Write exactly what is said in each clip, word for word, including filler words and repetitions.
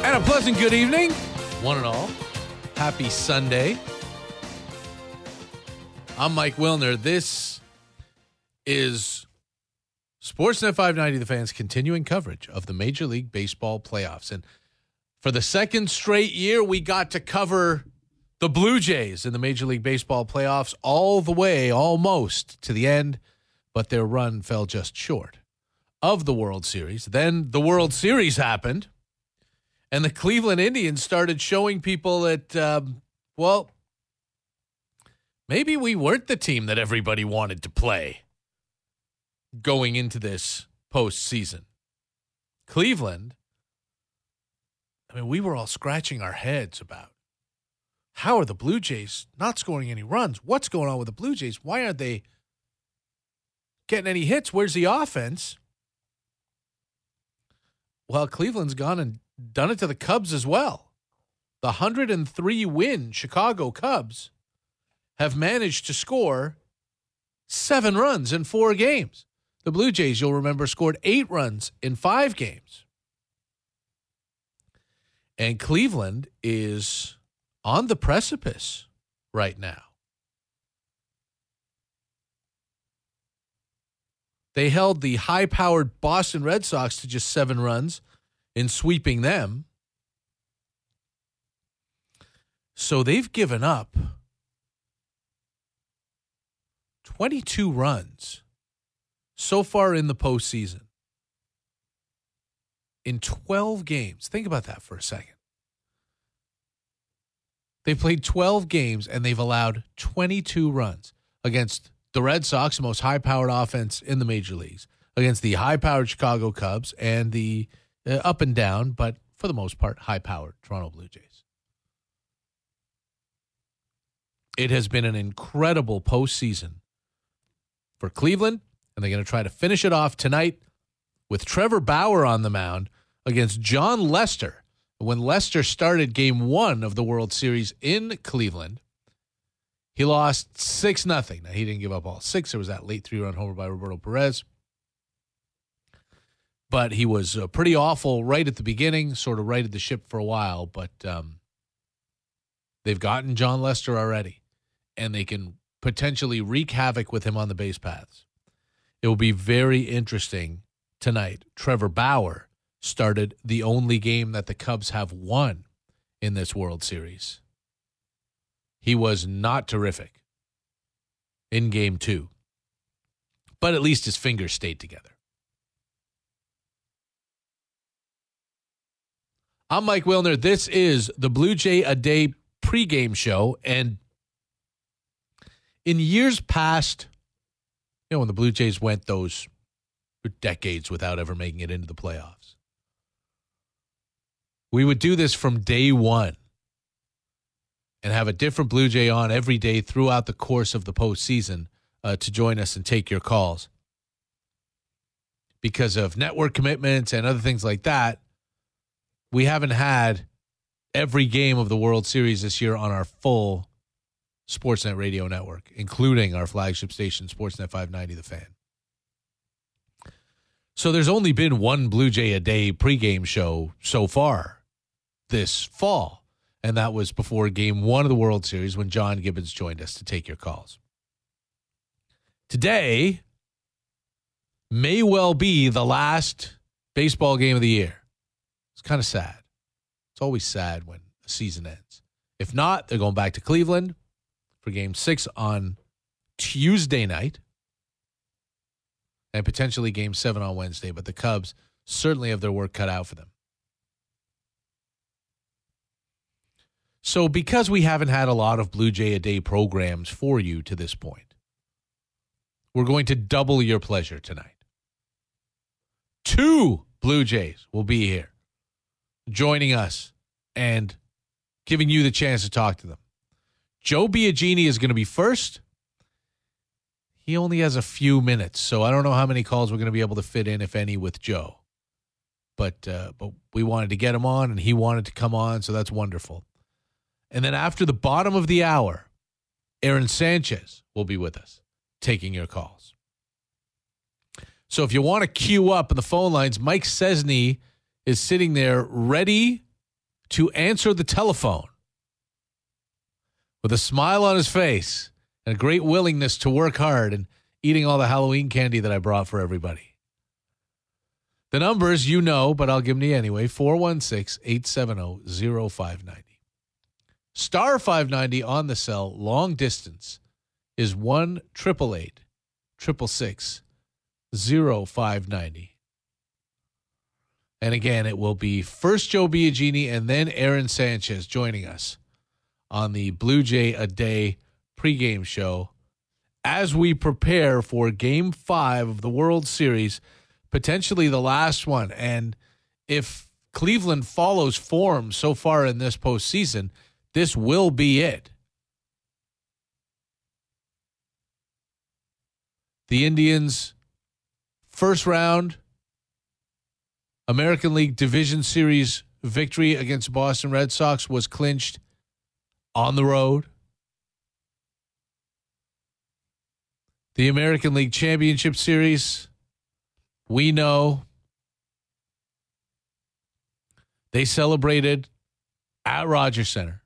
And a pleasant good evening, one and all. Happy Sunday. I'm Mike Wilner. This is Sportsnet five ninety, The Fan's continuing coverage of the Major League Baseball playoffs. And for the second straight year, we got to cover the Blue Jays in the Major League Baseball playoffs all the way, almost, to the end. But their run fell just short of the World Series. Then the World Series happened. And the Cleveland Indians started showing people that, um, well, maybe we weren't the team that everybody wanted to play going into this postseason. Cleveland, I mean, we were all scratching our heads about how are the Blue Jays not scoring any runs? What's going on with the Blue Jays? Why aren't they getting any hits? Where's the offense? Well, Cleveland's gone and done it to the Cubs as well. The one hundred three win Chicago Cubs have managed to score seven runs in four games. The Blue Jays, you'll remember, scored eight runs in five games. And Cleveland is on the precipice right now. They held the high-powered Boston Red Sox to just seven runs in sweeping them. So they've given up twenty-two runs so far in the postseason in twelve games. Think about that for a second. They played twelve games and they've allowed twenty-two runs against the Red Sox, the most high-powered offense in the major leagues, against the high-powered Chicago Cubs and the uh, up and down, but for the most part, high-powered Toronto Blue Jays. It has been an incredible postseason for Cleveland, and they're going to try to finish it off tonight with Trevor Bauer on the mound against John Lester. When Lester started game one of the World Series in Cleveland, he lost six nothing. Now, he didn't give up all six. There was that late three-run homer by Roberto Perez. But he was uh, pretty awful right at the beginning, sort of righted the ship for a while. But um, they've gotten John Lester already, and they can potentially wreak havoc with him on the base paths. It will be very interesting tonight. Trevor Bauer started the only game that the Cubs have won in this World Series. He was not terrific in game two, but at least his fingers stayed together. I'm Mike Wilner. This is the Blue Jay A Day pregame show. And in years past, you know, when the Blue Jays went those decades without ever making it into the playoffs, we would do this from day one and have a different Blue Jay on every day throughout the course of the postseason uh, to join us and take your calls. Because of network commitments and other things like that, we haven't had every game of the World Series this year on our full Sportsnet radio network, including our flagship station, Sportsnet five ninety, The Fan. So there's only been one Blue Jay A Day pregame show so far this fall, and that was before game one of the World Series when John Gibbons joined us to take your calls. Today may well be the last baseball game of the year. It's kind of sad. It's always sad when a season ends. If not, they're going back to Cleveland for game six on Tuesday night and potentially game seven on Wednesday. But the Cubs certainly have their work cut out for them. So because we haven't had a lot of Blue Jay A Day programs for you to this point, we're going to double your pleasure tonight. Two Blue Jays will be here, joining us and giving you the chance to talk to them. Joe Biagini is going to be first. He only has a few minutes, so I don't know how many calls we're going to be able to fit in, if any, with Joe. But uh, but we wanted to get him on, and he wanted to come on, so that's wonderful. And then after the bottom of the hour, Aaron Sanchez will be with us, taking your calls. So if you want to queue up in the phone lines, Mike Cesny is sitting there ready to answer the telephone with a smile on his face and a great willingness to work hard and eating all the Halloween candy that I brought for everybody. The numbers you know, but I'll give them to you anyway, four one six, eight seven zero, zero five nine zero. Star five ninety on the cell, long distance, is one eight eight eight, six six six, zero five nine zero. And again, it will be first Joe Biagini and then Aaron Sanchez joining us on the Blue Jay A Day pregame show as we prepare for Game five of the World Series, potentially the last one. And if Cleveland follows form so far in this postseason, this will be it. The Indians' first round American League Division Series victory against Boston Red Sox was clinched on the road. The American League Championship Series, we know they celebrated at Rogers Center.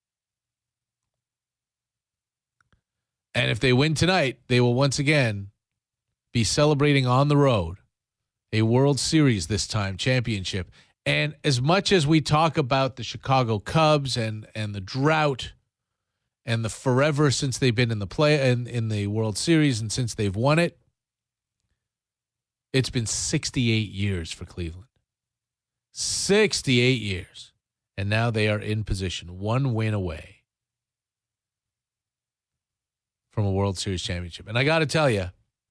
And if they win tonight, they will once again be celebrating on the road a World Series this time, championship. And as much as we talk about the Chicago Cubs and and the drought and the forever since they've been in the play in, in the World Series and since they've won it, it's been sixty-eight years for Cleveland. sixty-eight years. And now they are in position, one win away from a World Series championship. And I got to tell you,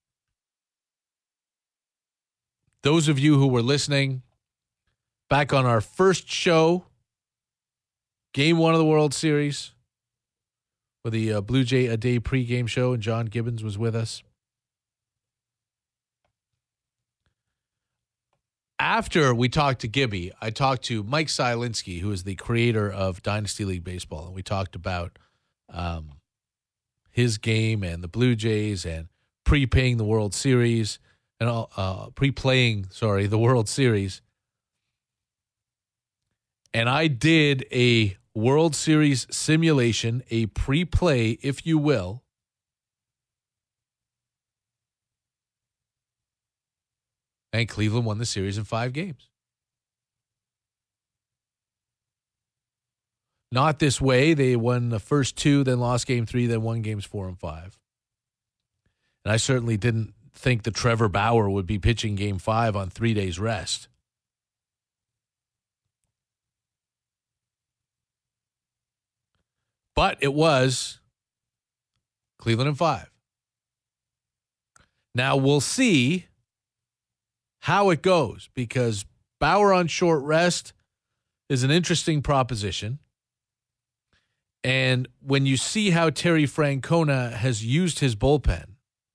those of you who were listening back on our first show, Game One of the World Series, with the uh, Blue Jay A Day pregame show, and John Gibbons was with us. After we talked to Gibby, I talked to Mike Sielinski, who is the creator of Dynasty League Baseball, and we talked about um, his game and the Blue Jays and prepaying the World Series. And uh, pre-playing, sorry, the World Series. And I did a World Series simulation, a pre-play, if you will. And Cleveland won the series in five games. Not this way. They won the first two, then lost game three, then won games four and five. And I certainly didn't think that Trevor Bauer would be pitching game five on three days rest. But it was Cleveland in five. Now we'll see how it goes, because Bauer on short rest is an interesting proposition. And when you see how Terry Francona has used his bullpen,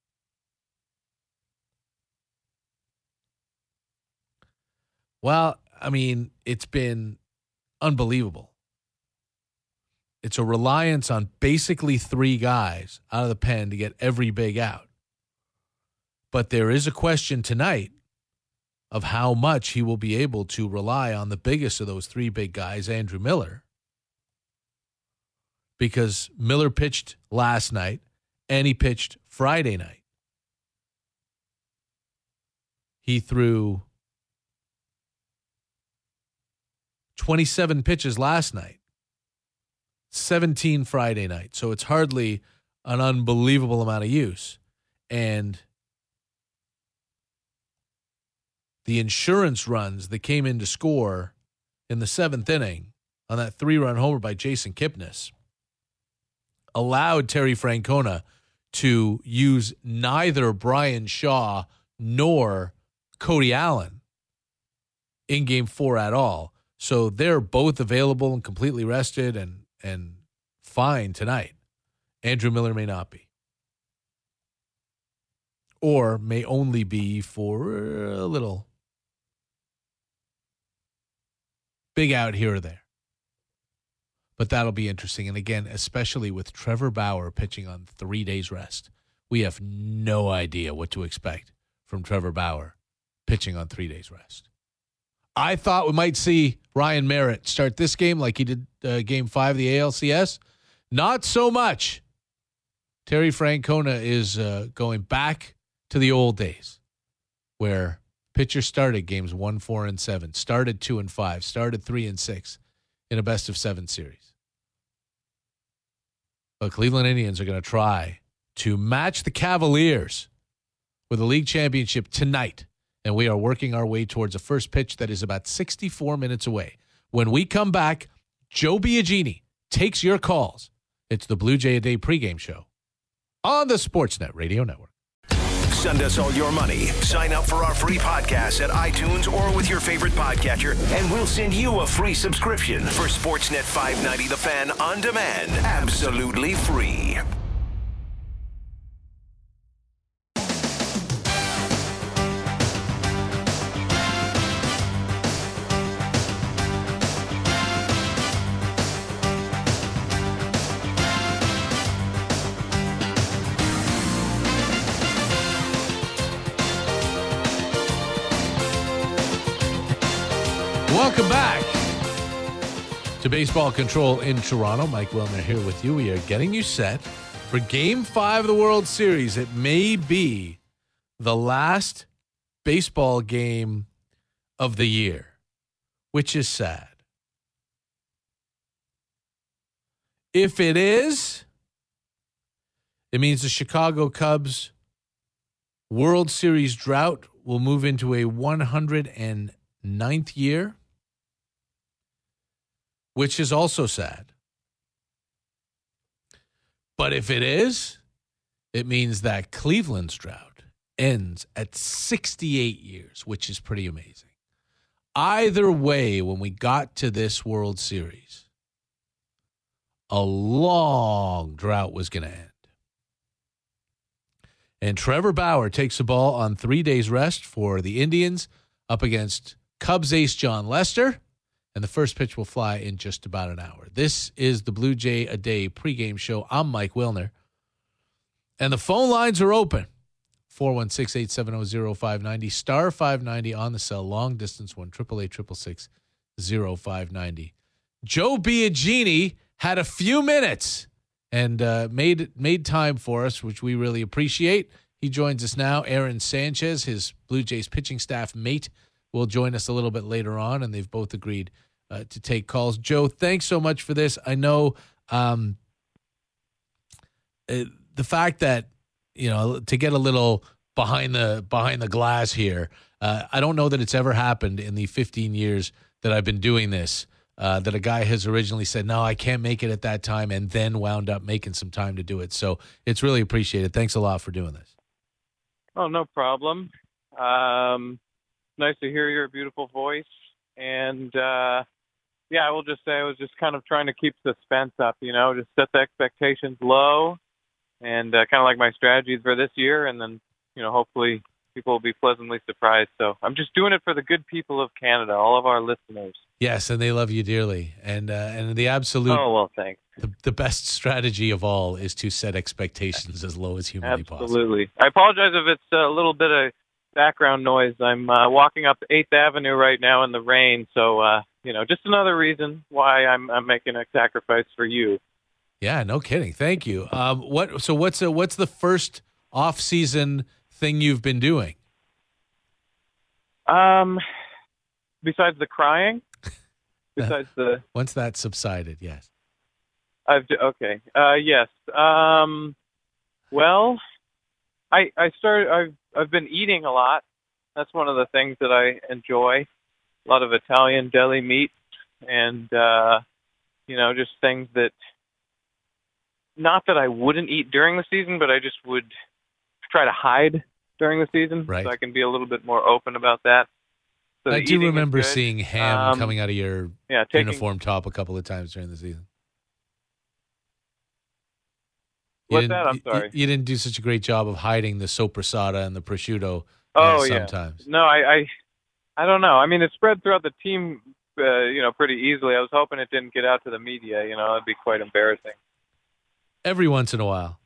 well, I mean, it's been unbelievable. It's a reliance on basically three guys out of the pen to get every big out. But there is a question tonight of how much he will be able to rely on the biggest of those three big guys, Andrew Miller. Because Miller pitched last night and he pitched Friday night. He threw twenty-seven pitches last night, seventeen Friday night. So it's hardly an unbelievable amount of use. And the insurance runs that came in to score in the seventh inning on that three-run homer by Jason Kipnis allowed Terry Francona to use neither Brian Shaw nor Cody Allen in game four at all. So they're both available and completely rested and, and fine tonight. Andrew Miller may not be. Or may only be for a little big out here or there. But that'll be interesting. And again, especially with Trevor Bauer pitching on three days rest, we have no idea what to expect from Trevor Bauer pitching on three days rest. I thought we might see Ryan Merritt start this game like he did uh, game five of the A L C S. Not so much. Terry Francona is uh, going back to the old days where pitchers started games one, four, and seven, started two and five, started three and six in a best of seven series. But Cleveland Indians are going to try to match the Cavaliers with a league championship tonight. And we are working our way towards a first pitch that is about sixty-four minutes away. When we come back, Joe Biagini takes your calls. It's the Blue Jay A Day pregame show on the Sportsnet Radio Network. Send us all your money. Sign up for our free podcast at iTunes or with your favorite podcatcher, and we'll send you a free subscription for Sportsnet five ninety The Fan on demand. Absolutely free. Welcome back to Baseball Control in Toronto. Mike Wilner here with you. We are getting you set for Game five of the World Series. It may be the last baseball game of the year, which is sad. If it is, it means the Chicago Cubs World Series drought will move into a one hundred ninth year, which is also sad. But if it is, it means that Cleveland's drought ends at sixty-eight years, which is pretty amazing. Either way, when we got to this World Series, a long drought was going to end. And Trevor Bauer takes the ball on three days rest for the Indians up against Cubs ace John Lester. And the first pitch will fly in just about an hour. This is the Blue Jay A Day pregame show. I'm Mike Wilner. And the phone lines are open. four one six, eight seven zero, zero five nine zero. Star five ninety on the cell. Long distance one. eight eight eight, six six six, zero five nine zero. Joe Biagini had a few minutes and uh, made made time for us, which we really appreciate. He joins us now. Aaron Sanchez, his Blue Jays pitching staff mate, will join us a little bit later on, and they've both agreed uh, to take calls. Joe, thanks so much for this. I know um, uh, the fact that, you know, to get a little behind the behind the glass here, uh, I don't know that it's ever happened in the fifteen years that I've been doing this, uh, that a guy has originally said, no, I can't make it at that time, and then wound up making some time to do it. So it's really appreciated. Thanks a lot for doing this. Oh, no problem. Um Nice to hear your beautiful voice. And, uh, yeah, I will just say I was just kind of trying to keep suspense up, you know, just set the expectations low and uh, kind of like my strategies for this year. And then, you know, hopefully people will be pleasantly surprised. So I'm just doing it for the good people of Canada, all of our listeners. Yes, and they love you dearly. And uh, and the absolute oh, well, thanks. The, the best strategy of all is to set expectations as low as humanly Absolutely. possible. Absolutely. I apologize if it's a little bit of background noise. I'm uh, walking up eighth Avenue right now in the rain, so uh, you know, just another reason why I'm, I'm making a sacrifice for you. Yeah, no kidding. Thank you. Um, what? So what's a, what's the first off-season thing you've been doing? Um, besides the crying, besides the once that subsided, yes. I've okay. Uh, yes. Um, well, I I started. I've I've been eating a lot. That's one of the things that I enjoy. A lot of Italian deli meat and, uh, you know, just things that, not that I wouldn't eat during the season, but I just would try to hide during the season. Right. So I can be a little bit more open about that. So I do remember seeing ham um, coming out of your yeah, taking, uniform top a couple of times during the season. You What's that? I'm sorry. You, you didn't do such a great job of hiding the sopressata and the prosciutto. Oh, uh, yeah. Sometimes. No, I, I, I don't know. I mean, it spread throughout the team, uh, you know, pretty easily. I was hoping it didn't get out to the media. You know, it'd be quite embarrassing. Every once in a while.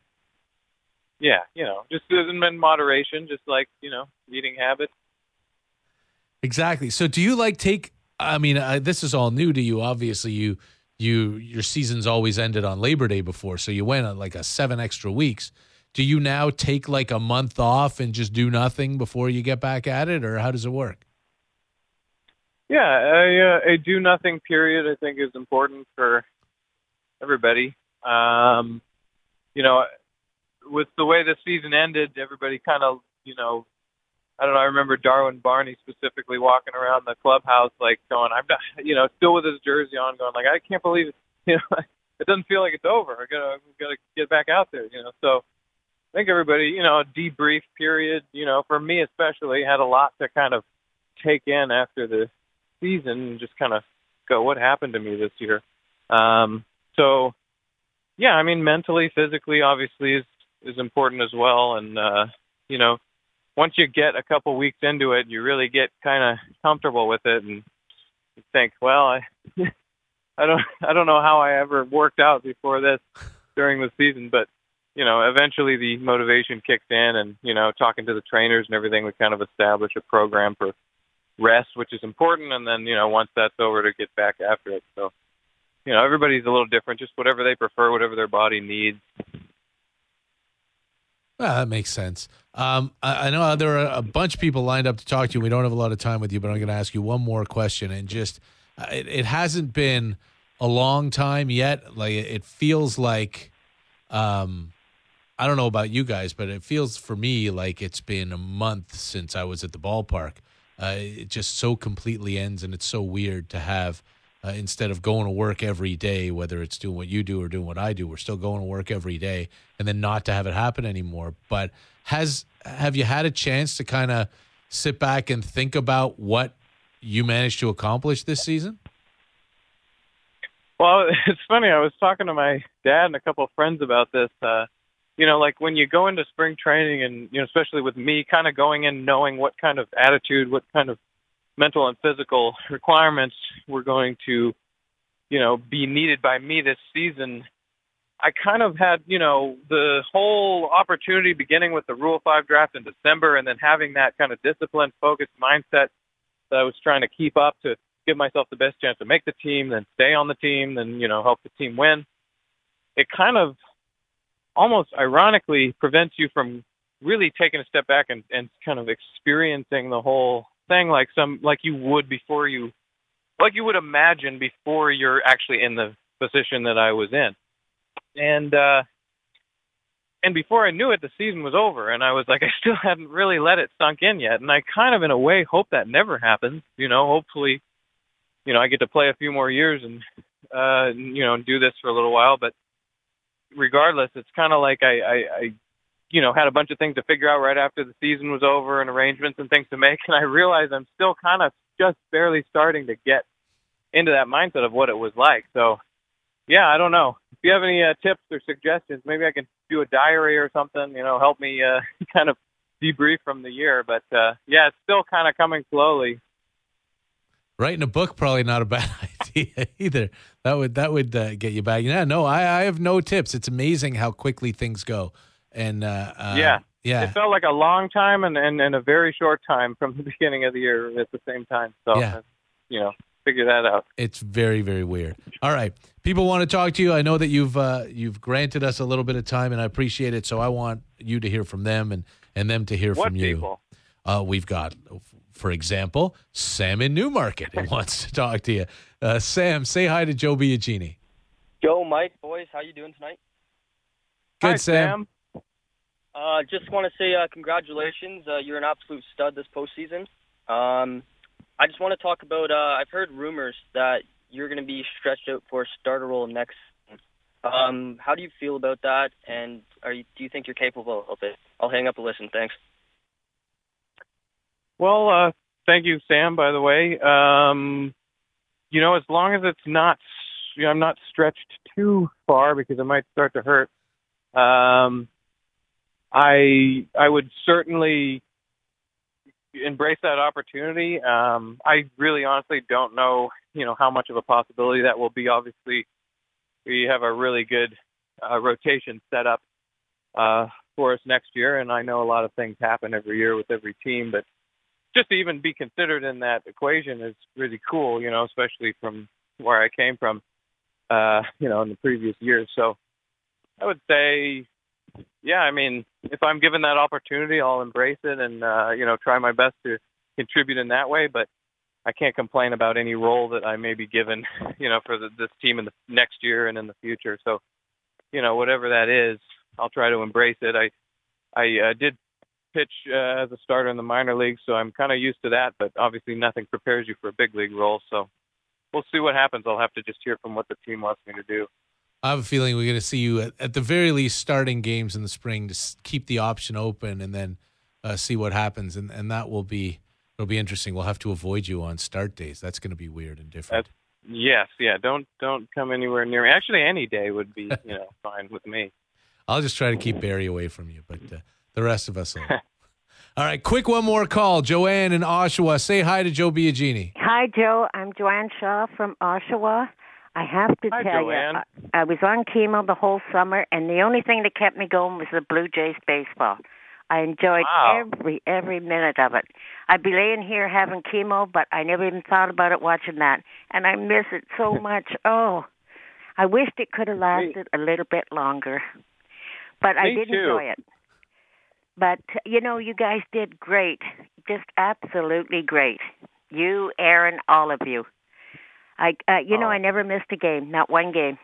Yeah, you know, just in moderation, just like, you know, eating habits. Exactly. So do you like take, I mean, uh, this is all new to you. Obviously you, you, your season's always ended on Labor Day before. So you went on like a seven extra weeks. Do you now take like a month off and just do nothing before you get back at it, or how does it work? Yeah, a, uh, a do nothing period I think is important for everybody. Um, you know, with the way the season ended, everybody kind of, you know, I don't know. I remember Darwin Barney specifically walking around the clubhouse, like going, "I'm not," you know, still with his jersey on, going like, "I can't believe it." You know, it doesn't feel like it's over. I gotta, gotta get back out there. You know, so I think everybody, you know, a debrief period. You know, for me especially, had a lot to kind of take in after the season and just kind of go, "What happened to me this year?" Um, so, yeah, I mean, mentally, physically, obviously, is is important as well, and uh, you know. Once you get a couple weeks into it, you really get kind of comfortable with it, and you think, well, I, I don't, I don't know how I ever worked out before this during the season, but you know, eventually the motivation kicked in, and you know, talking to the trainers and everything, we kind of established a program for rest, which is important, and then you know, once that's over, to get back after it. So, you know, everybody's a little different, just whatever they prefer, whatever their body needs. Well, that makes sense. Um, I, I know there are a bunch of people lined up to talk to you. We don't have a lot of time with you, but I'm going to ask you one more question. And just, uh, it, it hasn't been a long time yet. Like it feels like, um, I don't know about you guys, but it feels for me like it's been a month since I was at the ballpark. Uh, it just so completely ends, and it's so weird to have. Uh, instead of going to work every day, whether it's doing what you do or doing what I do, we're still going to work every day, and then not to have it happen anymore. But has have you had a chance to kind of sit back and think about what you managed to accomplish this season? Well, it's funny. I was talking to my dad and a couple of friends about this. Uh, you know, like when you go into spring training, and you know, especially with me, kind of going in knowing what kind of attitude, what kind of mental and physical requirements were going to, you know, be needed by me this season. I kind of had, you know, the whole opportunity beginning with the Rule five draft in December, and then having that kind of disciplined, focused mindset that I was trying to keep up to give myself the best chance to make the team, then stay on the team, then, you know, help the team win. It kind of almost ironically prevents you from really taking a step back and, and kind of experiencing the whole thing like some like you would before you like you would imagine before you're actually in the position that I was in. And uh and before I knew it, the season was over, and I was like, I still hadn't really let it sunk in yet. And I kind of in a way hope that never happens. You know, hopefully, you know, I get to play a few more years and uh you know, do this for a little while, but regardless, it's kind of like I, I, I you know, had a bunch of things to figure out right after the season was over and arrangements and things to make. And I realized I'm still kind of just barely starting to get into that mindset of what it was like. So, yeah, I don't know. If you have any uh, tips or suggestions, maybe I can do a diary or something, you know, help me uh, kind of debrief from the year. But, uh, yeah, it's still kind of coming slowly. Writing a book, probably not a bad idea either. That would that would uh, get you back. Yeah, no, I, I have no tips. It's amazing how quickly things go. And uh, uh, yeah, yeah, it felt like a long time and, and, and a very short time from the beginning of the year at the same time. So, yeah. you know, figure that out. It's very, very weird. All right, people want to talk to you. I know that you've uh, you've granted us a little bit of time, and I appreciate it. So I want you to hear from them, and, and them to hear what from you. People? Uh, we've got, for example, Sam in Newmarket who wants to talk to you. Uh, Sam, say hi to Joe Biagini. Joe, Mike, boys, how you doing tonight? Good, Hi, Sam. Sam. Uh, just want to say uh, congratulations. Uh, you're an absolute stud this postseason. Um, I just want to talk about, uh, I've heard rumors that you're going to be stretched out for a starter role next season. Um, how do you feel about that, and are you, do you think you're capable of it? I'll hang up and listen. Thanks. Well, uh, thank you, Sam, by the way. Um, you know, as long as it's not, you know, I'm not stretched too far because it might start to hurt. Um, I I would certainly embrace that opportunity. Um, I really honestly don't know, you know, how much of a possibility that will be. Obviously, we have a really good uh, rotation set up uh, for us next year, and I know a lot of things happen every year with every team, but just to even be considered in that equation is really cool, you know, especially from where I came from, uh, you know, in the previous years. So I would say, yeah, I mean, if I'm given that opportunity, I'll embrace it and, uh, you know, try my best to contribute in that way. But I can't complain about any role that I may be given, you know, for the, this team in the next year and in the future. So, you know, whatever that is, I'll try to embrace it. I, I uh, did pitch uh, as a starter in the minor leagues, so I'm kind of used to that, but obviously nothing prepares you for a big league role. So we'll see what happens. I'll have to just hear from what the team wants me to do. I have a feeling we're going to see you at, at the very least starting games in the spring to s- keep the option open and then uh, see what happens. And, and that will be, it'll be interesting. We'll have to avoid you on start days. That's going to be weird and different. That's, yes. Yeah. Don't, don't come anywhere near me. Actually, any day would be, you know, fine with me. I'll just try to keep Barry away from you, but uh, the rest of us will. All right. Quick one more call. Joanne in Oshawa. Say hi to Joe Biagini. Hi, Joe. I'm Joanne Shaw from Oshawa. I have to Hi, tell Joanne. you, I, I was on chemo the whole summer, and the only thing that kept me going was the Blue Jays baseball. I enjoyed Wow. every every minute of it. I'd be laying here having chemo, but I never even thought about it watching that, and I miss it so much. Oh, I wished it could have lasted a little bit longer, but I Me did too. enjoy it. But, you know, you guys did great, just absolutely great. You, Aaron, all of you. I, uh, you know, Oh. I never missed a game, not one game.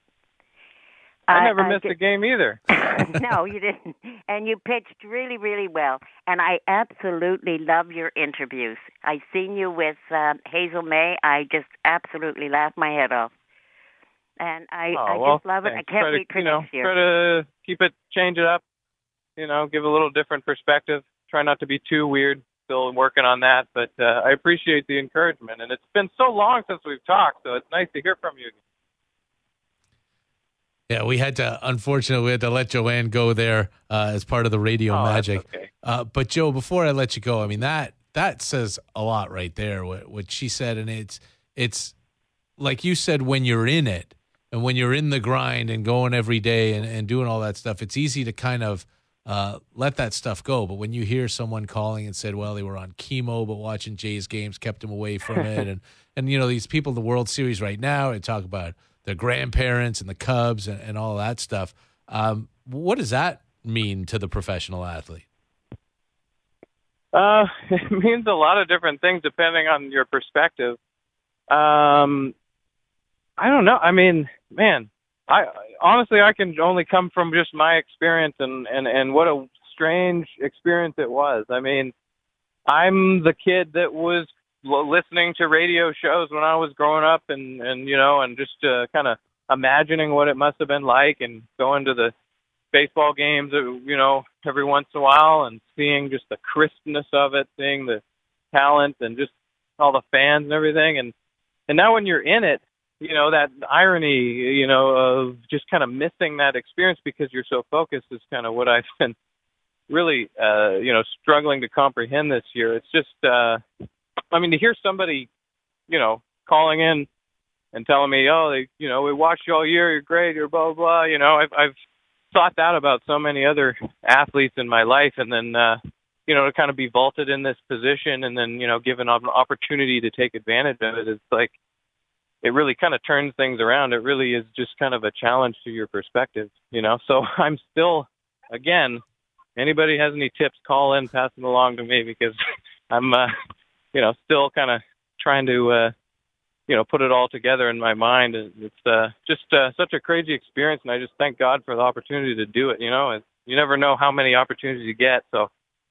I never I missed did- a game either. No, you didn't. And you pitched really, really well. And I absolutely love your interviews. I seen you with uh, Hazel May. I just absolutely laughed my head off. And I, Oh, I well, just love it. thanks. I can't try to, wait for you know, next year. Try to keep it, change it up, you know, give a little different perspective. Try not to be too weird. Still working on that, but uh, I appreciate the encouragement. And it's been so long since we've talked, so it's nice to hear from you. Yeah, we had to, unfortunately, we had to let Joanne go there uh, as part of the radio Oh, that's magic. okay. Uh, but Joe, before I let you go, I mean, that that says a lot right there, what, what she said. And it's, it's like you said, when you're in it and when you're in the grind and going every day and, and doing all that stuff, it's easy to kind of uh, let that stuff go. But when you hear someone calling and said, well, they were on chemo, but watching Jays games kept them away from it. and, and, you know, these people in the World Series right now, they talk about their grandparents and the Cubs and, and all that stuff. Um, what does that mean to the professional athlete? Uh, it means a lot of different things depending on your perspective. Um, I don't know. I mean, man, I honestly, I can only come from just my experience and, and, and what a strange experience it was. I mean, I'm the kid that was listening to radio shows when I was growing up and, and, you know, and just uh, kind of imagining what it must have been like and going to the baseball games, you know, every once in a while and seeing just the crispness of it, seeing the talent and just all the fans and everything. And, and now when you're in it, you know, that irony, you know, of just kind of missing that experience because you're so focused is kind of what I've been really, uh, you know, struggling to comprehend this year. It's just, uh, I mean, to hear somebody, you know, calling in and telling me, oh, they, you know, we watched you all year, you're great, you're blah, blah, blah. You know, I've, I've thought that about so many other athletes in my life. And then, uh, you know, to kind of be vaulted in this position and then, you know, given an opportunity to take advantage of it, it's like, it really kind of turns things around. It really is just kind of a challenge to your perspective, you know? So I'm still, again, anybody has any tips, call in, pass them along to me because I'm, uh, you know, still kind of trying to, uh, you know, put it all together in my mind. And it's uh, just uh, such a crazy experience. And I just thank God for the opportunity to do it. You know, it's, you never know how many opportunities you get. So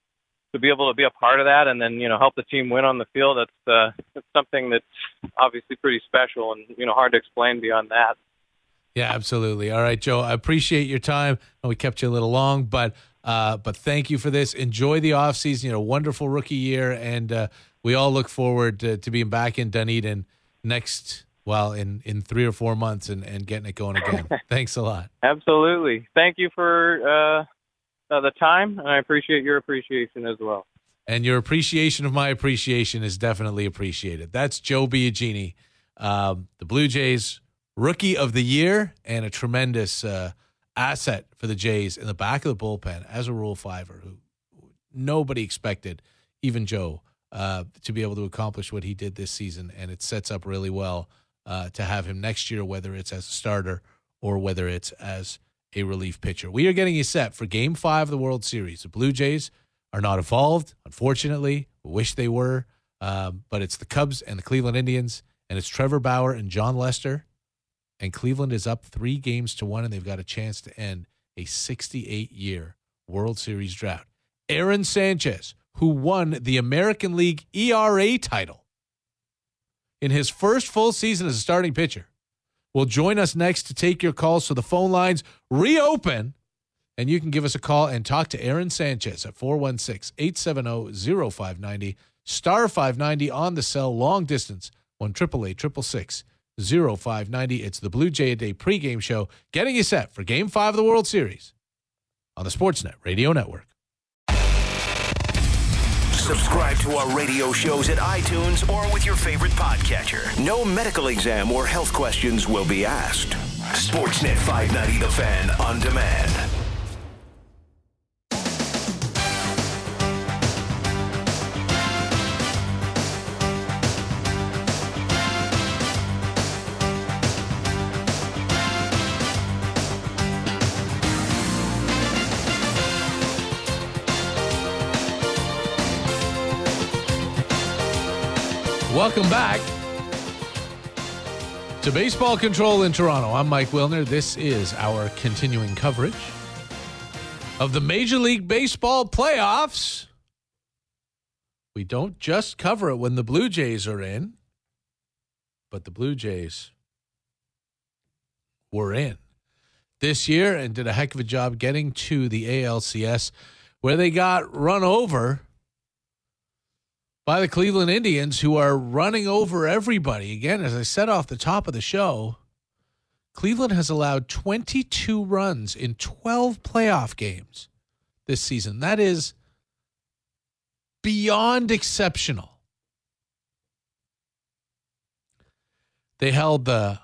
to be able to be a part of that and then, you know, help the team win on the field, that's, uh, that's something that's obviously pretty special and, you know, hard to explain beyond that. Yeah, absolutely. All right, Joe, I appreciate your time. We kept you a little long, but uh, but thank you for this. Enjoy the offseason. You know, wonderful rookie year, and uh, we all look forward to, to being back in Dunedin next, well, in, in three or four months and, and getting it going again. Thanks a lot. Absolutely. Thank you for uh, uh, the time, and I appreciate your appreciation as well. And your appreciation of my appreciation is definitely appreciated. That's Joe Biagini, um, the Blue Jays Rookie of the Year and a tremendous uh, asset for the Jays in the back of the bullpen as a Rule Fiver, who nobody expected, even Joe, uh, to be able to accomplish what he did this season, and it sets up really well uh, to have him next year, whether it's as a starter or whether it's as a relief pitcher. We are getting you set for Game five of the World Series. The Blue Jays are not involved, unfortunately. We wish they were, um, but it's the Cubs and the Cleveland Indians, and it's Trevor Bauer and John Lester, and Cleveland is up three games to one, and they've got a chance to end a sixty-eight year World Series drought. Aaron Sanchez, who won the American League E R A title in his first full season as a starting pitcher, will join us next to take your calls. So the phone lines reopen, and you can give us a call and talk to Aaron Sanchez at four one six, eight seven zero, zero five nine zero, star five ninety on the cell, long distance, one eight eight eight, six six six, zero five nine zero. It's the Blue Jay A Day pregame show, getting you set for Game five of the World Series on the Sportsnet Radio Network. Subscribe to our radio shows at iTunes or with your favorite podcatcher. No medical exam or health questions will be asked. Sportsnet five ninety The Fan on demand. Welcome back to Baseball Control in Toronto. I'm Mike Wilner. This is our continuing coverage of the Major League Baseball playoffs. We don't just cover it when the Blue Jays are in, but the Blue Jays were in this year and did a heck of a job getting to the A L C S, where they got run over by the Cleveland Indians, who are running over everybody. Again, as I said off the top of the show, Cleveland has allowed twenty-two runs in twelve playoff games this season. That is beyond exceptional. They held the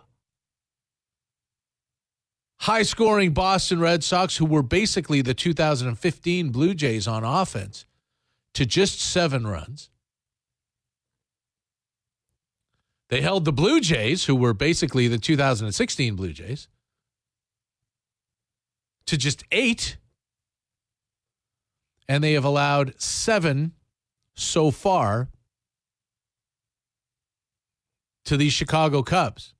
high-scoring Boston Red Sox, who were basically the two thousand fifteen Blue Jays on offense, to just seven runs. They held the Blue Jays, who were basically the two thousand sixteen Blue Jays, to just eight. And they have allowed seven so far to the Chicago Cubs.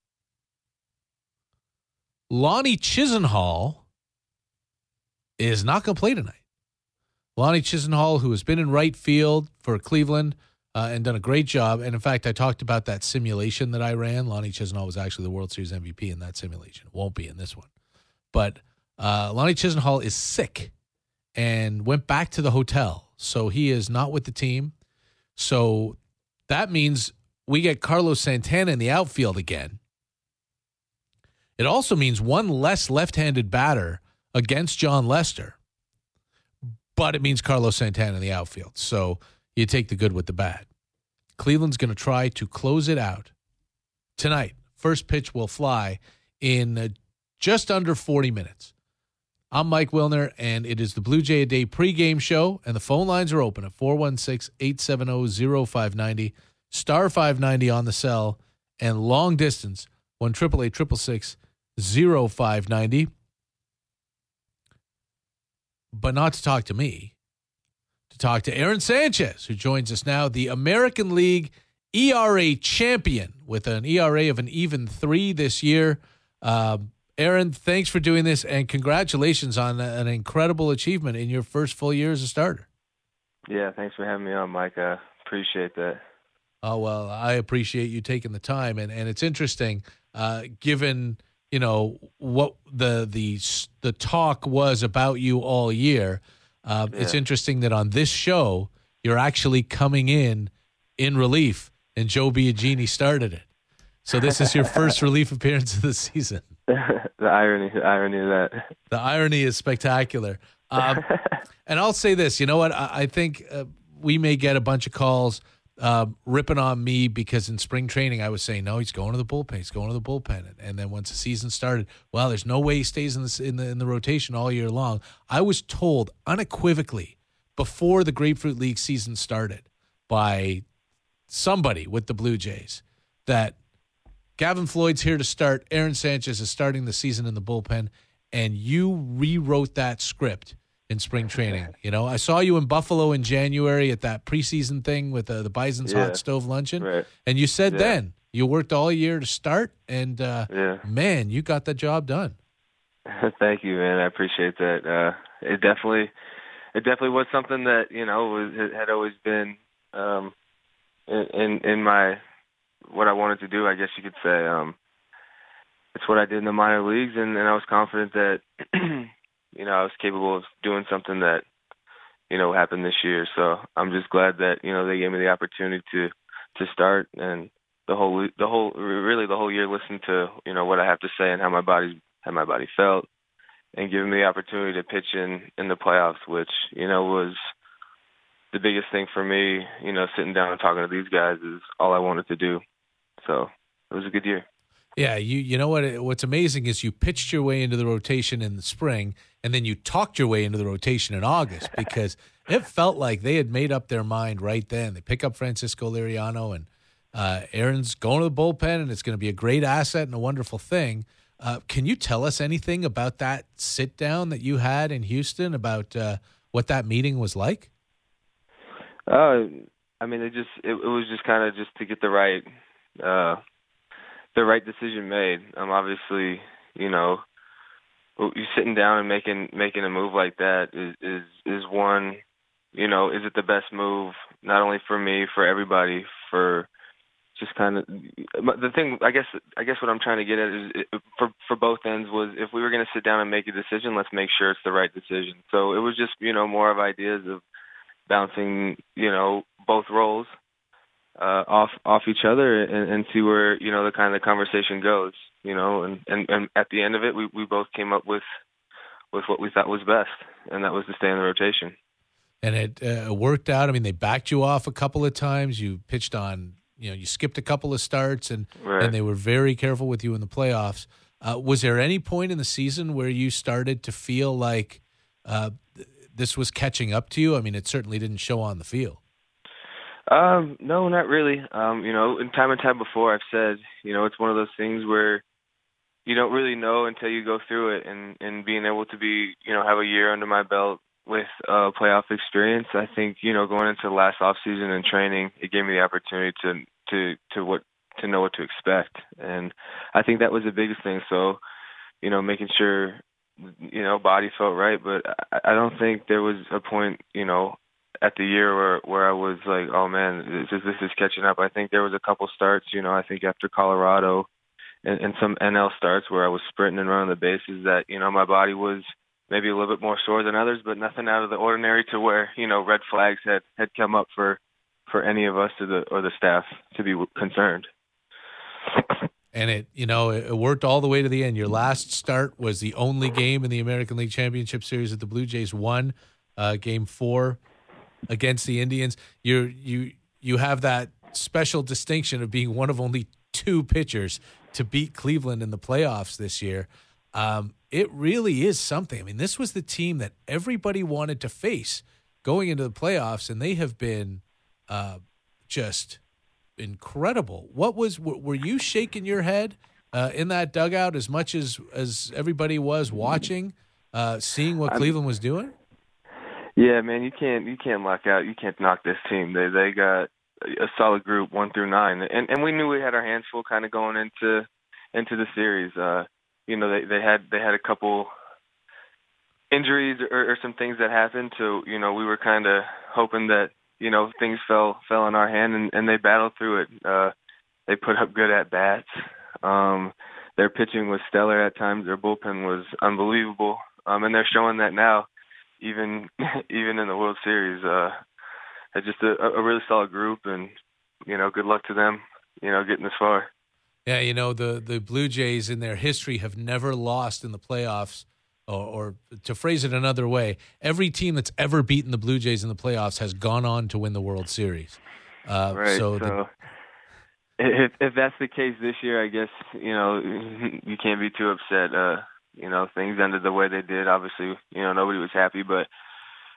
Lonnie Chisenhall is not going to play tonight. Lonnie Chisenhall, who has been in right field for Cleveland, Uh, and done a great job. And, in fact, I talked about that simulation that I ran. Lonnie Chisenhall was actually the World Series M V P in that simulation. It won't be in this one. But uh, Lonnie Chisenhall is sick and went back to the hotel. So he is not with the team. So that means we get Carlos Santana in the outfield again. It also means one less left-handed batter against John Lester. But it means Carlos Santana in the outfield. So you take the good with the bad. Cleveland's going to try to close it out tonight. First pitch will fly in uh, just under forty minutes. I'm Mike Wilner, and it is the Blue Jay A Day pregame show, and the phone lines are open at four one six, eight seven zero, zero five nine zero, star five ninety on the cell, and long distance, one eight eight eight, six six six, zero five nine zero. But not to talk to me. To talk to Aaron Sanchez, who joins us now, the American League E R A champion with an E R A of an even three this year. Um, Aaron, thanks for doing this, and congratulations on an incredible achievement in your first full year as a starter. Yeah, thanks for having me on, Mike. I appreciate that. Oh, well, I appreciate you taking the time, and, and it's interesting, uh, given, you know, what the the the talk was about you all year. Uh, yeah. It's interesting that on this show, you're actually coming in in relief, and Joe Biagini started it. So this is your first relief appearance of the season. the irony, the irony of that. The irony is spectacular. Um, and I'll say this, you know what? I, I think uh, we may get a bunch of calls uh, ripping on me because in spring training I was saying, no, he's going to the bullpen. He's going to the bullpen. And, and then once the season started, well, there's no way he stays in the, in the in the rotation all year long. I was told unequivocally before the Grapefruit League season started by somebody with the Blue Jays that Gavin Floyd's here to start, Aaron Sanchez is starting the season in the bullpen, and you rewrote that script in spring training. You know, I saw you in Buffalo in January at that preseason thing with uh, the Bison's yeah. Hot Stove Luncheon, right. and you said yeah. then you worked all year to start, and uh, yeah. man, you got the job done. Thank you, man. I appreciate that. Uh, it definitely, it definitely was something that you know was had always been um, in, in in my what I wanted to do. I guess you could say. Um, it's what I did in the minor leagues, and, and I was confident that you know I was capable of doing something that you know happened this year. So I'm just glad that you know they gave me the opportunity to to start, and the whole the whole really the whole year listen to you know what I have to say and how my body's how my body felt, and giving me the opportunity to pitch in, in the playoffs, which, you know, was the biggest thing for me, you know, sitting down and talking to these guys is all I wanted to do. So it was a good year. Yeah, you you know what? What's amazing is you pitched your way into the rotation in the spring, and then you talked your way into the rotation in August because it felt like they had made up their mind right then. They pick up Francisco Liriano, and uh, Aaron's going to the bullpen, and it's going to be a great asset and a wonderful thing. Uh, can you tell us anything about that sit down that you had in Houston, about uh, what that meeting was like? Uh, I mean, it just it, it was just kind of just to get the right uh, the right decision made. Um, obviously, you know, you sitting down and making making a move like that is is is one. You know, is it the best move? Not only for me, for everybody, for just kind of the thing. I guess I guess what I'm trying to get at is it, for for both ends was if we were going to sit down and make a decision, let's make sure it's the right decision. So it was just you know more of ideas of bouncing you know both roles uh, off off each other and, and see where you know the kind of the conversation goes. You know, and, and, and at the end of it, we, we both came up with with what we thought was best, and that was to stay in the rotation. And it uh, worked out. I mean, they backed you off a couple of times. You pitched on. You know, you skipped a couple of starts, and, right. and they were very careful with you in the playoffs. Uh, was there any point in the season where you started to feel like uh, th- this was catching up to you? I mean, it certainly didn't show on the field. Um, no, not really. Um, you know, in time and time before, I've said, you know, it's one of those things where you don't really know until you go through it, and, and being able to be, you know, have a year under my belt with uh, playoff experience, I think, you know, going into the last off season and training, it gave me the opportunity to to to what to know what to expect, and I think that was the biggest thing. So, you know, making sure you know body felt right, but I, I don't think there was a point, you know, at the year where where I was like, oh man, this is this is catching up. I think there was a couple starts, you know, I think after Colorado and, and some N L starts where I was sprinting and running the bases that you know my body was maybe a little bit more sore than others, but nothing out of the ordinary to where, you know, red flags had, had come up for, for any of us to the, or the staff to be concerned. And it, you know, it worked all the way to the end. Your last start was the only game in the American League Championship Series that the Blue Jays won, uh, game four against the Indians. You you you have that special distinction of being one of only two pitchers to beat Cleveland in the playoffs this year. Um, it really is something. I mean, this was the team that everybody wanted to face going into the playoffs, and they have been uh, just incredible. What was were you shaking your head uh, in that dugout as much as as everybody was watching, uh, seeing what Cleveland was doing? Yeah, man, you can't you can't lock out. You can't knock this team. They they got a solid group, one through nine, and and we knew we had our hands full, kind of going into into the series. Uh, You know, they, they had they had a couple injuries or, or some things that happened. So, you know, we were kind of hoping that, you know, things fell fell in our hand, and, and they battled through it. Uh, they put up good at-bats. Um, their pitching was stellar at times. Their bullpen was unbelievable. Um, and they're showing that now, even even in the World Series. Uh, it's just a, a really solid group, and, you know, good luck to them, you know, getting this far. Yeah, you know, the, the Blue Jays in their history have never lost in the playoffs, or, or to phrase it another way, every team that's ever beaten the Blue Jays in the playoffs has gone on to win the World Series. Uh, right, so, so the, if, if that's the case this year, I guess, you know, you can't be too upset. Uh, you know, things ended the way they did. Obviously, you know, nobody was happy, but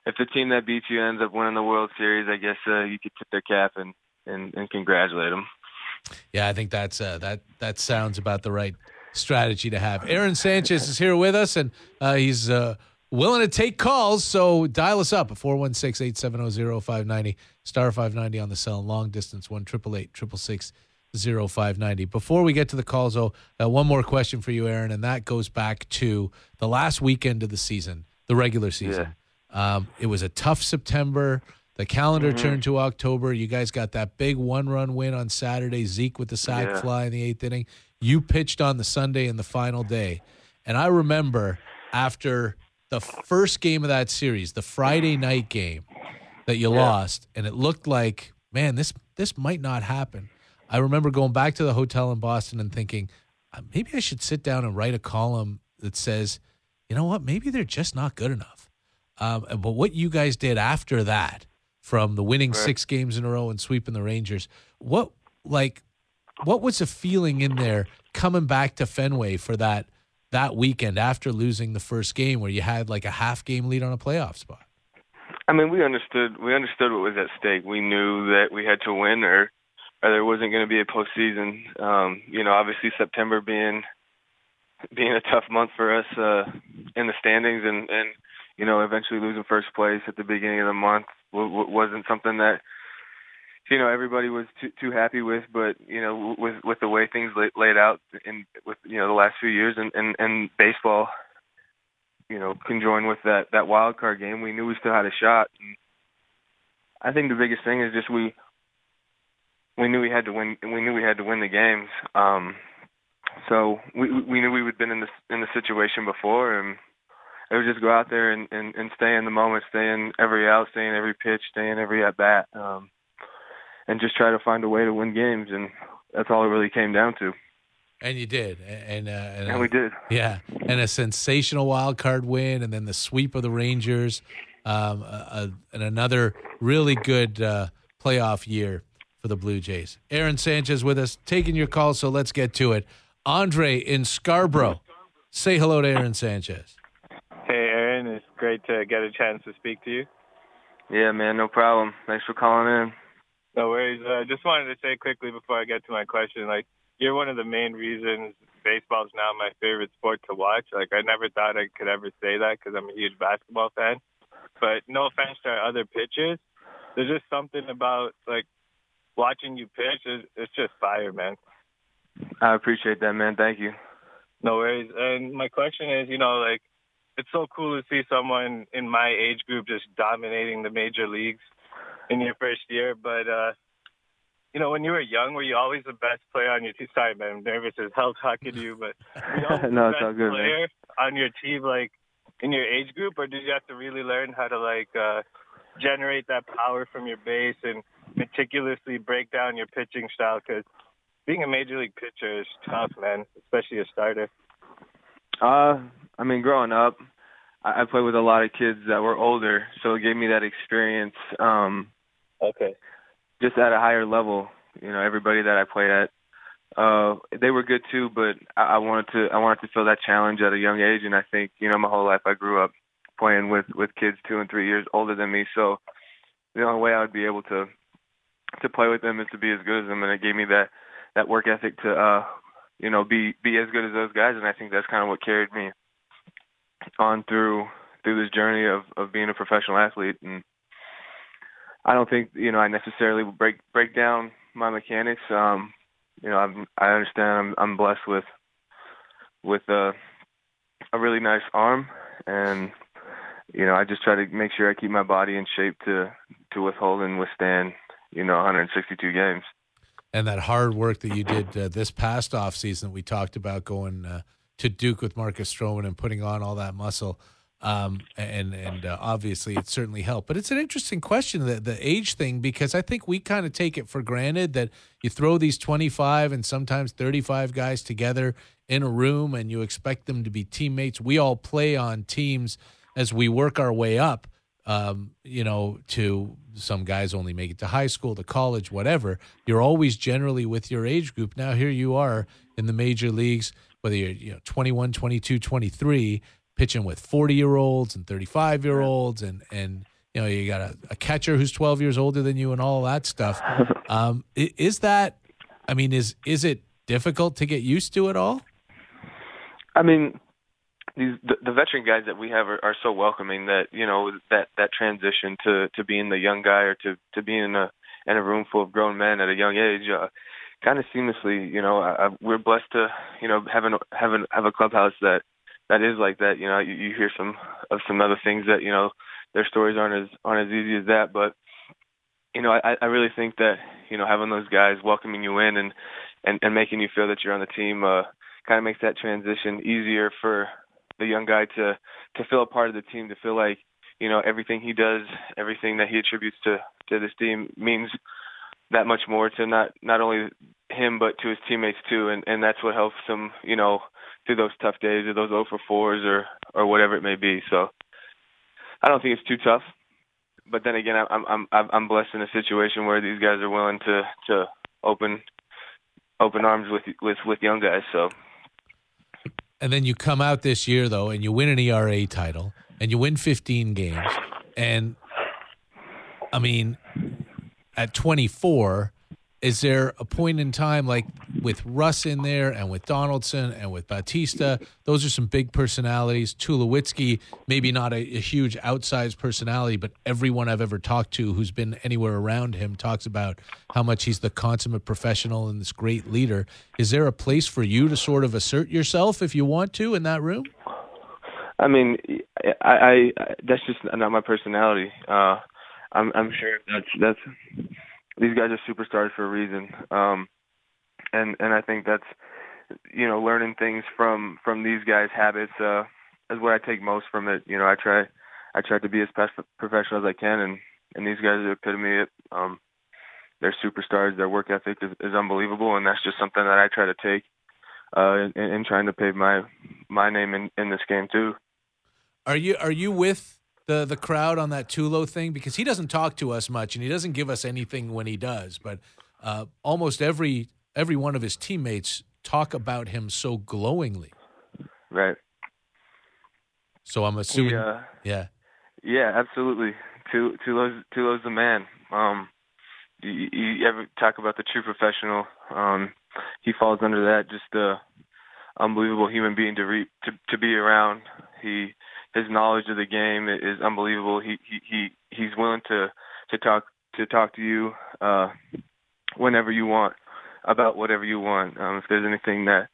if the team that beats you ends up winning the World Series, I guess uh, you could tip their cap and, and, and congratulate them. Yeah, I think that's uh, that that sounds about the right strategy to have. Aaron Sanchez is here with us, and uh, he's uh, willing to take calls. So dial us up at four one six, eight seven zero, zero five nine zero, star five ninety on the cell, and long distance one eight eight eight, six six six, zero five nine zero. Before we get to the calls, though, uh, one more question for you, Aaron, and that goes back to the last weekend of the season, the regular season. Yeah. Um, it was a tough September. The calendar mm-hmm. turned to October. You guys got that big one-run win on Saturday. Zeke with the sac yeah. fly in the eighth inning. You pitched on the Sunday in the final day. And I remember after the first game of that series, the Friday night game that you yeah. lost, and it looked like, man, this this might not happen. I remember going back to the hotel in Boston and thinking, maybe I should sit down and write a column that says, you know what, maybe they're just not good enough. Um, but what you guys did after that, from the winning right. six games in a row and sweeping the Rangers, what like what was the feeling in there coming back to Fenway for that that weekend after losing the first game where you had like a half game lead on a playoff spot? I mean, we understood we understood what was at stake. We knew that we had to win, or, or there wasn't going to be a postseason. Um, you know, obviously September being being a tough month for us uh, in the standings, and, and you know, eventually losing first place at the beginning of the month wasn't something that, you know, everybody was too, too happy with. But, you know, with with the way things lay, laid out in with, you know, the last few years, and, and, and baseball, you know, conjoined with that, that wild card game, we knew we still had a shot. And I think the biggest thing is just we we knew we had to win. We knew we had to win the games. Um, so we we knew we would been in this in the situation before, and it would just go out there and, and, and stay in the moment, stay in every out, stay in every pitch, stay in every at-bat, um, and just try to find a way to win games. And that's all it really came down to. And you did. And, uh, and, and we did. Yeah. And a sensational wild card win, and then the sweep of the Rangers, um, uh, and another really good uh, playoff year for the Blue Jays. Aaron Sanchez with us, taking your call, so let's get to it. Andre in Scarborough. Say hello to Aaron Sanchez. Hey, Aaron, it's great to get a chance to speak to you. Yeah, man, no problem. Thanks for calling in. No worries. I uh, just wanted to say quickly before I get to my question, like, you're one of the main reasons baseball's now my favorite sport to watch. Like, I never thought I could ever say that because I'm a huge basketball fan. But no offense to our other pitchers, there's just something about, like, watching you pitch. It's, it's just fire, man. I appreciate that, man. Thank you. No worries. And my question is, you know, like, it's so cool to see someone in my age group just dominating the major leagues in your first year. But, uh, you know, when you were young, were you always the best player on your team? Sorry, man, I'm nervous as hell talking to you, but were you always no, the it's best all good, player man. on your team, like, in your age group? Or did you have to really learn how to, like, uh, generate that power from your base and meticulously break down your pitching style? Because being a major league pitcher is tough, man, especially a starter. Uh, I mean, growing up, I, I played with a lot of kids that were older, so it gave me that experience. Um, okay. Just at a higher level, you know, everybody that I played at, uh, they were good too, but I, I wanted to, I wanted to feel that challenge at a young age, and I think, you know, my whole life I grew up playing with, with kids two and three years older than me, so the only way I would be able to, to play with them is to be as good as them, and it gave me that, that work ethic to, uh, you know, be, be as good as those guys. And I think that's kind of what carried me on through, through this journey of, of being a professional athlete. And I don't think, you know, I necessarily break, break down my mechanics. Um, you know, I'm, I understand I'm, I'm blessed with, with, uh, a really nice arm, and, you know, I just try to make sure I keep my body in shape to, to withhold and withstand, you know, one hundred sixty-two games. And that hard work that you did uh, this past offseason, we talked about going uh, to Duke with Marcus Stroman and putting on all that muscle. Um, and and uh, obviously it certainly helped. But it's an interesting question, the, the age thing, because I think we kind of take it for granted that you throw these twenty-five and sometimes thirty-five guys together in a room and you expect them to be teammates. We all play on teams as we work our way up. Um, you know, to some guys only make it to high school, to college, whatever. You're always generally with your age group. Now here you are in the major leagues, whether you're, you know, twenty-one, twenty-two, twenty-three, pitching with forty-year-olds and thirty-five-year-olds, and, and you know, you got a, a catcher who's twelve years older than you and all that stuff. Um, is that, I mean, is is it difficult to get used to it all? I mean, these the, the veteran guys that we have are, are so welcoming that, you know, that, that transition to, to being the young guy or to, to being in a in a room full of grown men at a young age, uh, kind of seamlessly. You know, I, we're blessed to, you know, have an, have an, have a clubhouse that that is like that. You know, you, you hear some of some other things that, you know, their stories aren't as aren't as easy as that, but you know, I, I really think that, you know, having those guys welcoming you in and, and, and making you feel that you're on the team uh, kind of makes that transition easier for the young guy to, to feel a part of the team, to feel like, you know, everything he does, everything that he attributes to, to this team means that much more to not, not only him but to his teammates too, and, and that's what helps him, you know, through those tough days or those oh for fours or, or whatever it may be. So I don't think it's too tough. But then again, I'm I'm I'm blessed in a situation where these guys are willing to, to open open arms with with with young guys. So, and then you come out this year though, and you win an E R A title, and you win fifteen games, and I mean, at twenty-four, is there a point in time like with Russ in there and with Donaldson and with Bautista? Those are some big personalities. Tulowitzki, maybe not a, a huge outsized personality, but everyone I've ever talked to who's been anywhere around him talks about how much he's the consummate professional and this great leader. Is there a place for you to sort of assert yourself if you want to in that room? I mean, I, I that's just not my personality. Uh, I'm, I'm sure that's that's. These guys are superstars for a reason, um, and and I think that's, you know, learning things from, from these guys' habits uh, is what I take most from it. You know, I try I try to be as professional as I can, and, and these guys are the epitome of it. Um, they're superstars. Their work ethic is, is unbelievable, and that's just something that I try to take uh, in, in trying to pave my my name in, in this game too. Are you are you with the the crowd on that Tulo thing? Because he doesn't talk to us much and he doesn't give us anything when he does, but uh, almost every every one of his teammates talk about him so glowingly. Right. So I'm assuming, he, uh, yeah, yeah, absolutely. Tulo's Tulo's the man. Um, you, you ever talk about the true professional? Um, he falls under that. Just a unbelievable human being to re, to to be around. He His knowledge of the game is unbelievable. He he, he he's willing to, to talk to talk to you uh, whenever you want about whatever you want. Um, if there's anything that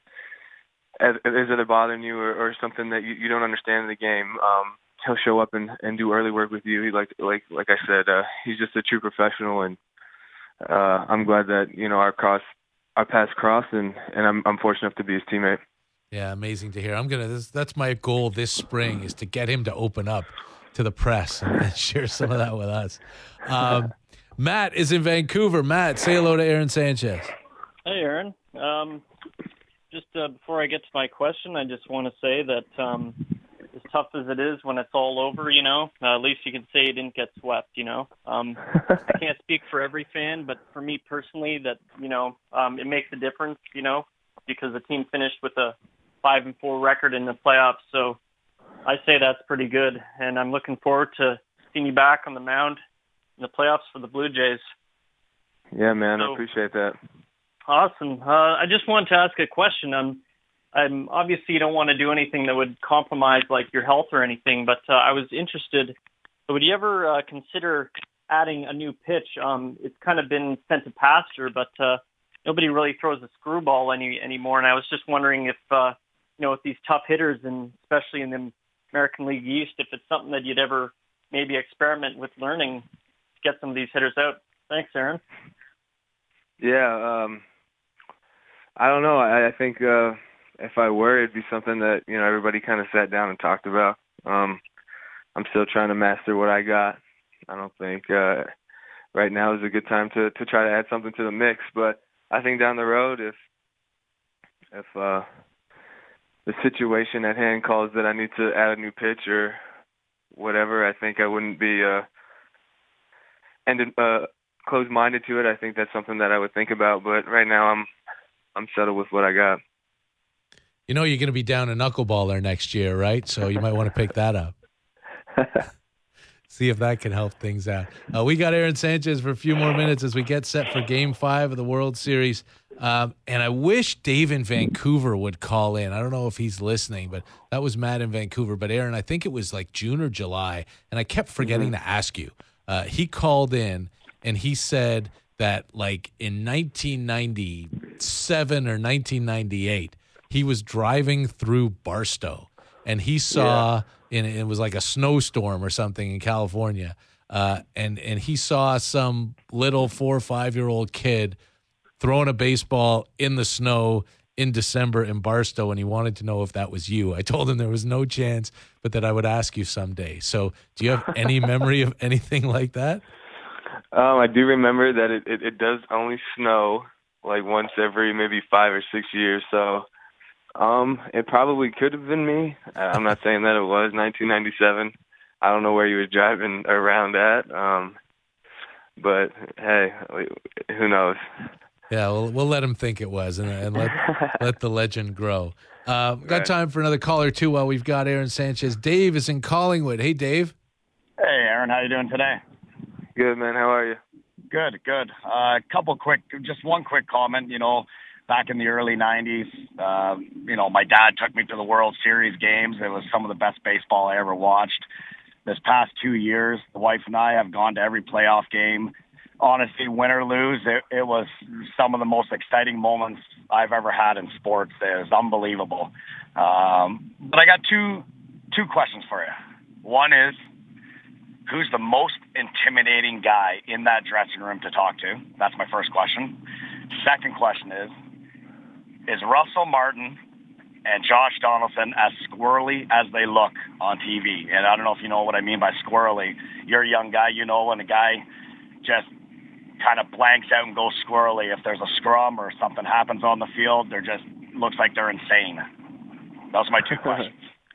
is either bothering you or, or something that you, you don't understand in the game, um, he'll show up and, and do early work with you. He like like like I said, uh, he's just a true professional, and uh, I'm glad that, you know, our cross our paths cross, and, and I'm I'm fortunate enough to be his teammate. Yeah, amazing to hear. I'm gonna. This, that's my goal this spring, is to get him to open up to the press and, and share some of that with us. Um, Matt is in Vancouver. Matt, say hello to Aaron Sanchez. Hey, Aaron. Um, just uh, before I get to my question, I just want to say that um, as tough as it is when it's all over, you know, uh, at least you can say you didn't get swept. You know, um, I can't speak for every fan, but for me personally, that you know, um, it makes a difference. You know, because the team finished with a five and four record in the playoffs. So I say that's pretty good. And I'm looking forward to seeing you back on the mound in the playoffs for the Blue Jays. Yeah, man, so, I appreciate that. Awesome. Uh, I just wanted to ask a question. Um, I'm obviously you don't want to do anything that would compromise like your health or anything, but uh, I was interested. Would you ever uh, consider adding a new pitch? Um, it's kind of been sent to pasture, but uh, nobody really throws a screwball any anymore. And I was just wondering if, uh, you know, with these tough hitters, and especially in the American League East, if it's something that you'd ever maybe experiment with learning to get some of these hitters out. Thanks, Aaron. Yeah, um, I don't know. I, I think uh, if I were, it'd be something that, you know, everybody kind of sat down and talked about. Um, I'm still trying to master what I got. I don't think uh, right now is a good time to, to try to add something to the mix, but I think down the road, if if uh, the situation at hand calls that I need to add a new pitch or whatever, I think I wouldn't be uh, ended, uh, closed-minded to it. I think that's something that I would think about. But right now, I'm I'm settled with what I got. You know, you're going to be down a knuckleballer next year, right? So you might want to pick that up. See if that can help things out. Uh, we got Aaron Sanchez for a few more minutes as we get set for Game Five of the World Series. Um, and I wish Dave in Vancouver would call in. I don't know if he's listening, but that was Matt in Vancouver. But Aaron, I think it was like June or July, and I kept forgetting mm-hmm. to ask you. Uh, he called in and he said that like in nineteen ninety-seven or nineteen ninety-eight, he was driving through Barstow and he saw. Yeah. In, it was like a snowstorm or something in California, uh, and and he saw some little four or five year old kid throwing a baseball in the snow in December in Barstow, and he wanted to know if that was you. I told him there was no chance, but that I would ask you someday. So, do you have any memory of anything like that? Um, I do remember that it, it, it does only snow like once every maybe five or six years. So. Um, it probably could have been me. I'm not saying that it was nineteen ninety-seven. I don't know where you were driving around at. Um, but hey, who knows? Yeah, we'll we'll let him think it was, and, and let let the legend grow. Uh, got right. time for another caller too. While we've got Aaron Sanchez, Dave is in Collingwood. Hey, Dave. Hey, Aaron. How you doing today? Good, man. How are you? Good, good. A uh, couple quick, just one quick comment. You know. Back in the early nineties, uh, you know, my dad took me to the World Series games. It was some of the best baseball I ever watched. This past two years, the wife and I have gone to every playoff game. Honestly, win or lose, it, it was some of the most exciting moments I've ever had in sports. It was unbelievable. Um, but I got two two questions for you. One is, who's the most intimidating guy in that dressing room to talk to? That's my first question. Second question is, is Russell Martin and Josh Donaldson as squirrely as they look on T V? And I don't know if you know what I mean by squirrely. You're a young guy, you know when a guy just kind of blanks out and goes squirrely. If there's a scrum or something happens on the field, they're just looks like they're insane. Those are my two questions.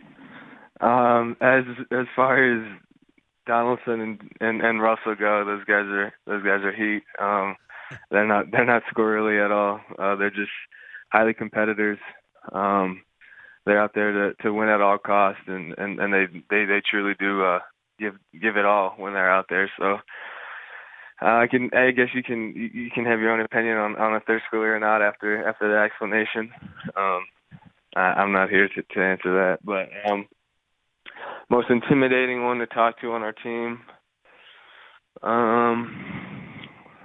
um, as as far as Donaldson and, and, and Russell go, those guys are those guys are heat. Um, they're not they're not squirrely at all. Uh, they're just highly competitors. Um, they're out there to, to win at all costs, and, and, and they, they, they truly do uh, give give it all when they're out there. So uh, I can I guess you can you can have your own opinion on, on if they're squirrely or not after after the explanation. Um, I, I'm not here to, to answer that, but um, most intimidating one to talk to on our team. Um,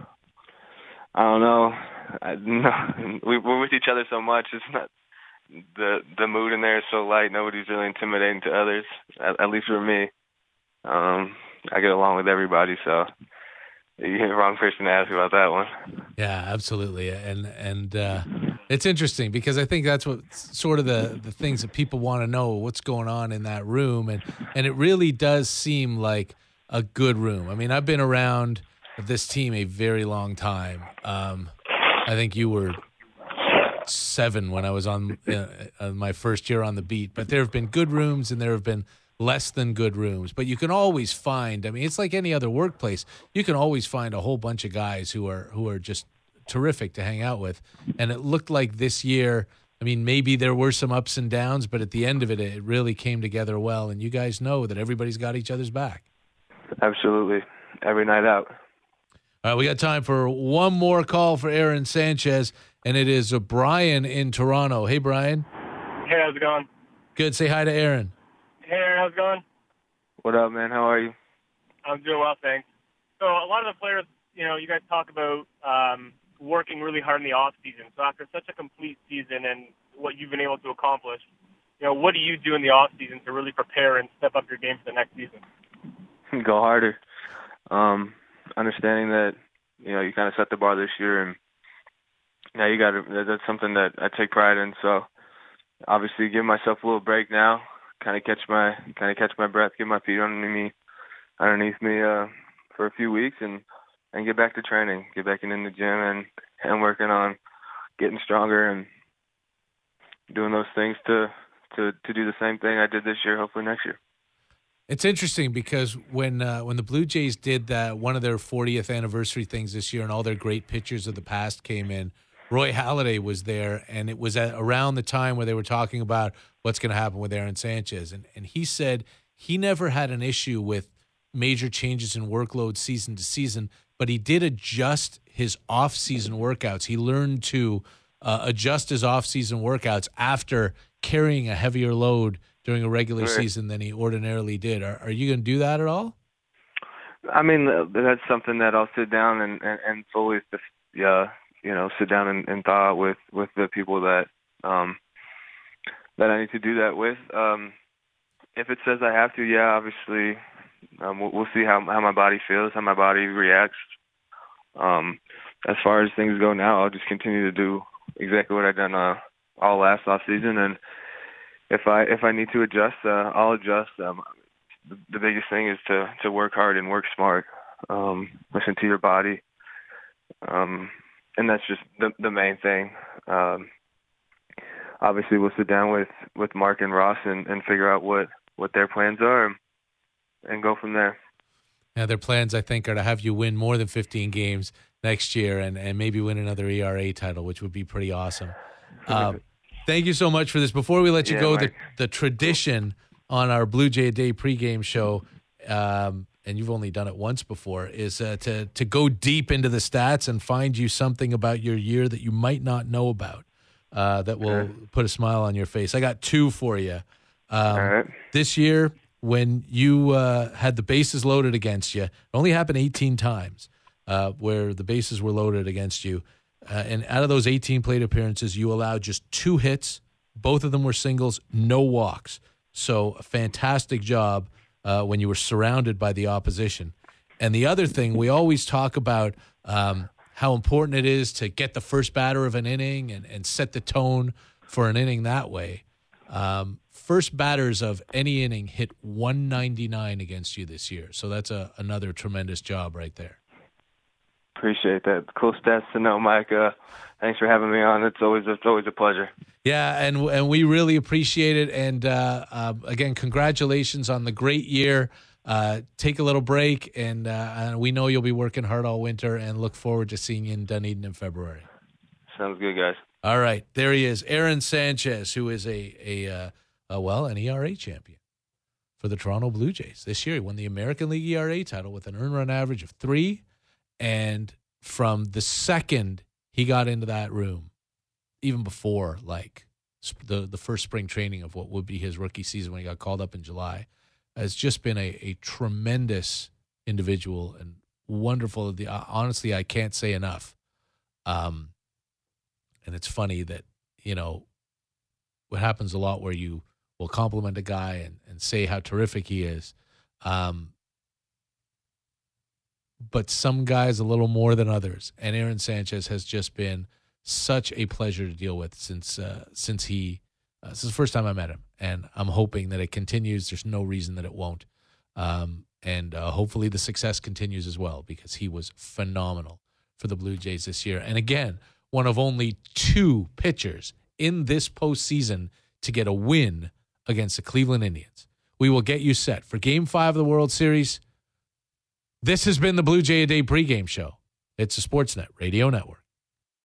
I don't know. I, no, we, we're with each other so much. It's not the the mood in there is so light. Nobody's really intimidating to others. At, at least for me, um, I get along with everybody. So you're the wrong person to ask about that one. Yeah, absolutely. And and uh, it's interesting because I think that's what sort of the, the things that people want to know, what's going on in that room, and and it really does seem like a good room. I mean, I've been around this team a very long time. Um, I think you were seven when I was on uh, uh, my first year on the beat. But there have been good rooms and there have been less than good rooms. But you can always find, I mean, it's like any other workplace. You can always find a whole bunch of guys who are who are just terrific to hang out with. And it looked like this year, I mean, maybe there were some ups and downs, but at the end of it, it really came together well. And you guys know that everybody's got each other's back. Absolutely. Every night out. All right, we got time for one more call for Aaron Sanchez, and it is a Brian in Toronto. Hey, Brian. Hey, how's it going? Good. Say hi to Aaron. Hey, Aaron, how's it going? What up, man? How are you? I'm doing well, thanks. So a lot of the players, you know, you guys talk about um, working really hard in the off season. So after such a complete season and what you've been able to accomplish, you know, what do you do in the off season to really prepare and step up your game for the next season? Go harder. Um, understanding that, you know, you kind of set the bar this year, and now you got to. That's something that I take pride in. So obviously, give myself a little break now, kind of catch my kind of catch my breath, get my feet underneath me, underneath me uh, for a few weeks, and and get back to training, get back in the gym, and and working on getting stronger and doing those things to to to do the same thing I did this year, hopefully next year. It's interesting because when uh, when the Blue Jays did that, one of their fortieth anniversary things this year, and all their great pictures of the past came in, Roy Halladay was there, and it was at around the time where they were talking about what's going to happen with Aaron Sanchez, and and he said he never had an issue with major changes in workload season to season, but he did adjust his off-season workouts. He learned to uh, adjust his off-season workouts after carrying a heavier load during a regular Right. season than he ordinarily did. Are, are you going to do that at all? I mean, uh, that's something that I'll sit down and, and, and fully, uh, you know, sit down and, and thaw out with, with the people that um, that I need to do that with. Um, if it says I have to, yeah, obviously, um, we'll, we'll see how how my body feels, how my body reacts. Um, as far as things go now, I'll just continue to do exactly what I've done uh, all last off season, and if I if I need to adjust, uh, I'll adjust. Um, the, the biggest thing is to, to work hard and work smart. Um, listen to your body, um, and that's just the the main thing. Um, obviously, we'll sit down with, with Mark and Ross and, and figure out what, what their plans are, and, and go from there. Yeah, their plans, I think, are to have you win more than fifteen games next year and, and maybe win another E R A title, which would be pretty awesome. Uh, thank you so much for this. Before we let you Yeah, go, the, Mike. the tradition on our Blue Jay a Day pregame show, um, and you've only done it once before, is uh, to, to go deep into the stats and find you something about your year that you might not know about uh, that will Sure. put a smile on your face. I got two for you. Um, All right. This year, when you uh, had the bases loaded against you, it only happened eighteen times uh, where the bases were loaded against you. Uh, and out of those eighteen plate appearances, you allowed just two hits. Both of them were singles, no walks. So a fantastic job uh, when you were surrounded by the opposition. And the other thing, we always talk about um, how important it is to get the first batter of an inning and, and set the tone for an inning that way. Um, first batters of any inning hit one ninety-nine against you this year. So that's a, another tremendous job right there. Appreciate that. Cool stats to know, Mike. Uh, thanks for having me on. It's always it's always a pleasure. Yeah, and and we really appreciate it. And uh, uh, again, congratulations on the great year. Uh, take a little break, and, uh, and we know you'll be working hard all winter, and look forward to seeing you in Dunedin in February. Sounds good, guys. All right, there he is, Aaron Sanchez, who is a a, uh, a well an E R A champion for the Toronto Blue Jays this year. He won the American League E R A title with an earned run average of three, and from the second he got into that room, even before like sp- the the first spring training of what would be his rookie season when he got called up in July, has just been a, a tremendous individual and wonderful. The uh, honestly, I can't say enough. Um, and it's funny that, you know, what happens a lot where you will compliment a guy and, and say how terrific he is. Um, but some guys a little more than others. And Aaron Sanchez has just been such a pleasure to deal with since uh, since he uh, this is the first time I met him, and I'm hoping that it continues. There's no reason that it won't, um, and uh, hopefully the success continues as well, because he was phenomenal for the Blue Jays this year. And again, one of only two pitchers in this postseason to get a win against the Cleveland Indians. We will get you set for Game Five of the World Series. This has been the Blue Jay a Day pregame show. It's a Sportsnet Radio Network.